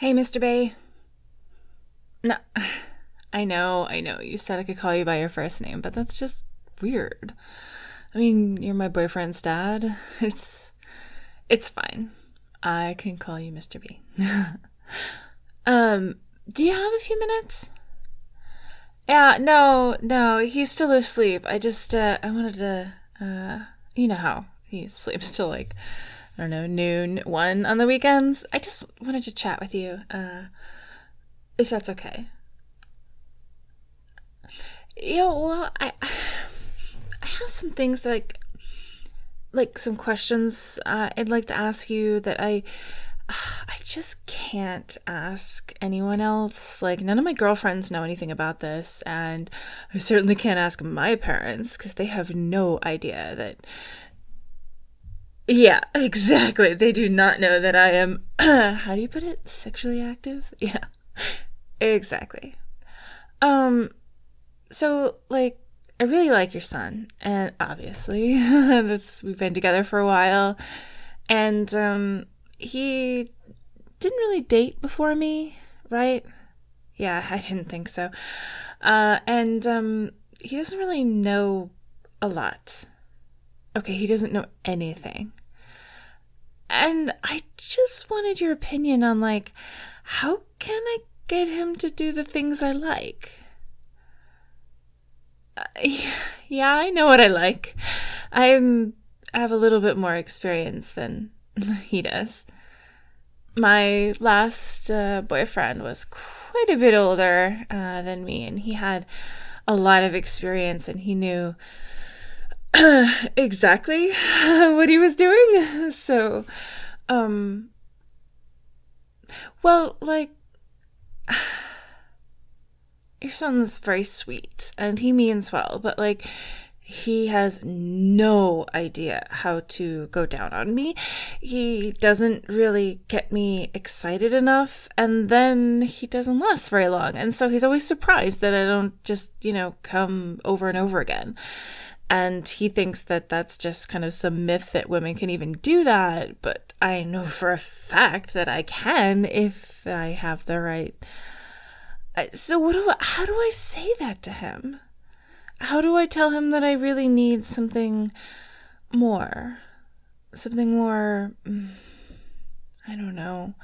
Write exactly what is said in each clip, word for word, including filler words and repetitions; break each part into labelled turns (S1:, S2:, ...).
S1: Hey, mister Bay. No, I know, I know. You said I could call you by your first name, but that's just weird. I mean, you're my boyfriend's dad. It's it's fine. I can call you mister B. um, do you have a few minutes? Yeah, no, no, he's still asleep. I just uh I wanted to uh you know how he sleeps till like I don't know, noon, one on the weekends. I just wanted to chat with you. Uh if that's okay. Yeah, well, I I have some things that I like some questions uh, I'd like to ask you that I I just can't ask anyone else. Like none of my girlfriends know anything about this, and I certainly can't ask my parents because they have no idea that. Yeah, exactly. They do not know that I am. How do you put it? Sexually active? Yeah, exactly. Um, So, like, I really like your son, and obviously, that's we've been together for a while, and um, he didn't really date before me, right? Yeah, I didn't think so. Uh, and um, he doesn't really know a lot. Okay, he doesn't know anything. And I just wanted your opinion on, like, how can I get him to do the things I like? Yeah, I know what I like. I'm I have a little bit more experience than he does. My last uh, boyfriend was quite a bit older uh, than me, and he had a lot of experience, and he knew exactly what he was doing. So, um, well, like your son's very sweet and he means well, but like he has no idea how to go down on me. He doesn't really get me excited enough, and then he doesn't last very long. And so he's always surprised that I don't just, you know, come over and over again. And he thinks that that's just kind of some myth that women can even do that, but I know for a fact that I can if I have the right. Uh, So what do I, how do I say that to him? How do I tell him that I really need something more? Something more, mm, I don't know,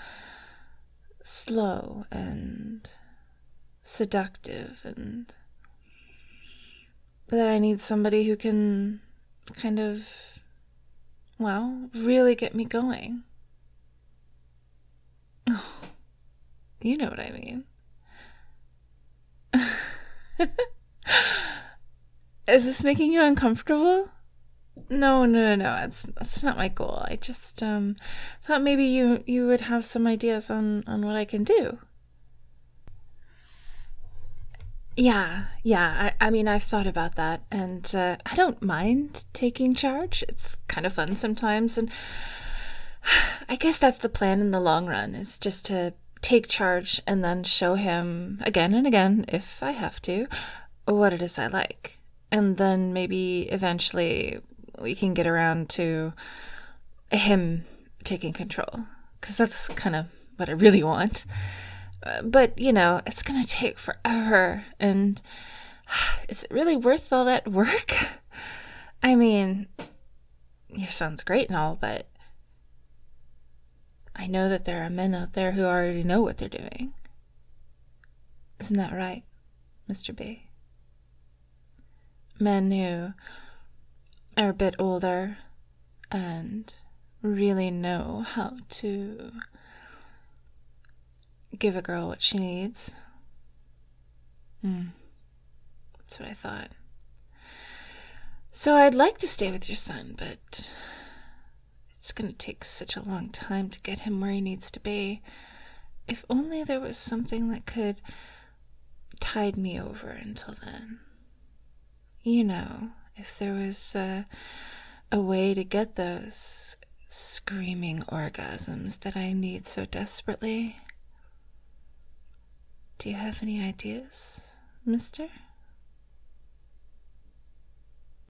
S1: slow and seductive, and that I need somebody who can kind of, well, really get me going. Oh, you know what I mean. Is this making you uncomfortable? No, no, no, no. That's that's not my goal. I just um thought maybe you you would have some ideas on on what I can do. Yeah, yeah. I, I mean, I've thought about that, and uh, I don't mind taking charge. It's kind of fun sometimes, and I guess that's the plan in the long run, is just to take charge and then show him again and again, if I have to, what it is I like. And then maybe eventually we can get around to him taking control, because that's kind of what I really want. Uh, But, you know, it's going to take forever, and is it really worth all that work? I mean, your son's great and all, but I know that there are men out there who already know what they're doing. Isn't that right, mister B? Men who are a bit older and really know how to give a girl what she needs. Hmm, that's what I thought. So I'd like to stay with your son, but it's going to take such a long time to get him where he needs to be. If only there was something that could tide me over until then. You know, if there was uh, a way to get those screaming orgasms that I need so desperately. Do you have any ideas, mister?